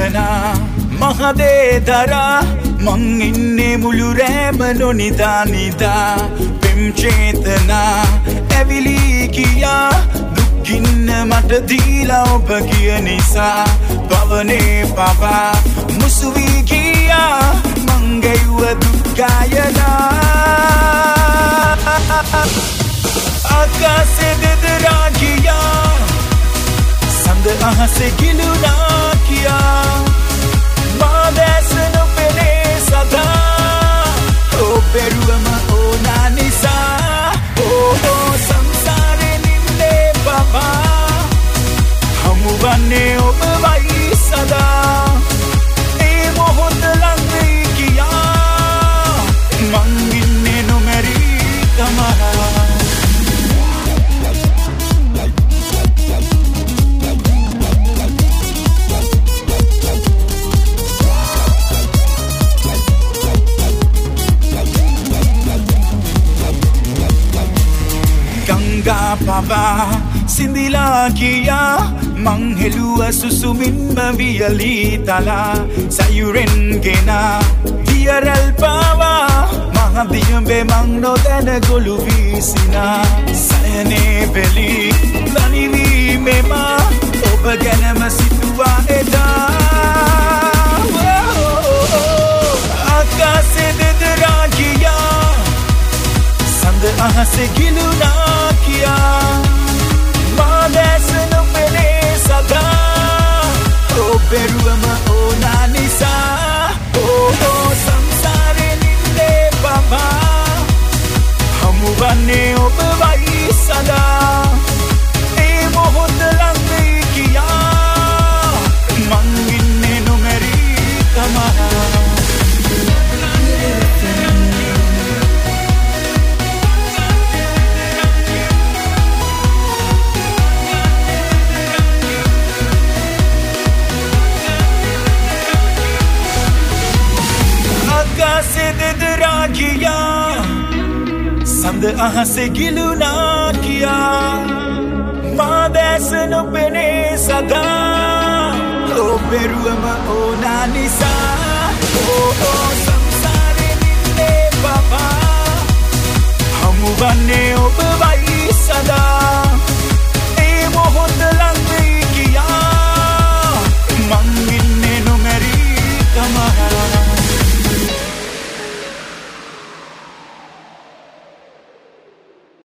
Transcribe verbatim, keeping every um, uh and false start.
චේතනා මහදේ දරා මං ඉන්නේ මුළු රෑම නොනිදා නිදා පෙම් චේතනා ඇවිලි ගියා දුක්ගින්න මට දීලා ඔබ ගිය නිසා පවනේ පවා මුසු වී ගියා මං ගැයුව දුක් ගායනා ආකාශෙ දෙදරා ගියා සඳ අහසේ ගිලුණා කියා මාදැසන පෙනේ සදා ඕ පෙරුවම ඕනා නිසා ඕ සංසාරේ නින්නේ බබා හමුවන්නේ ඔබ වයි සදා ඒ මොහොත ළඟ වෙයි කියා මං ඉන්නේ නොමැරි තමා ගංගා පවා සිඳිලා ගියා මං හෙළුව සුසුමින්ම වියලී තලා සයුරෙන් ගෙනා දියරල් පවා මහදියඹේ මං නොදැන ගොළු වීසිනා සයනේ වෙලි ලනිවී මෙම ඔබ ගැනම සිතුවා එදා ආකාශෙ දෙදරා ගියා සඳ අහසේ ගිලුණා කියා මාදැසන පෙනේ සදා ඕ පෙරුවම ඕනා නිසා ඕ සංසාරේ නින්නේ බබා හමුවන්නේ ඔබ වයි සදා ඒ මොහොත ළඟ වෙයි කියා මං ඉන්නේ නොමැරි තමා ආකාශෙ දෙදරා ගියා සඳ අහසේ ගිලුණා කියා මාදැසන පෙනේ සදා ඕ පෙරුවම ඕනා නිසා ඕ සංසාරේ නින්නේ බබා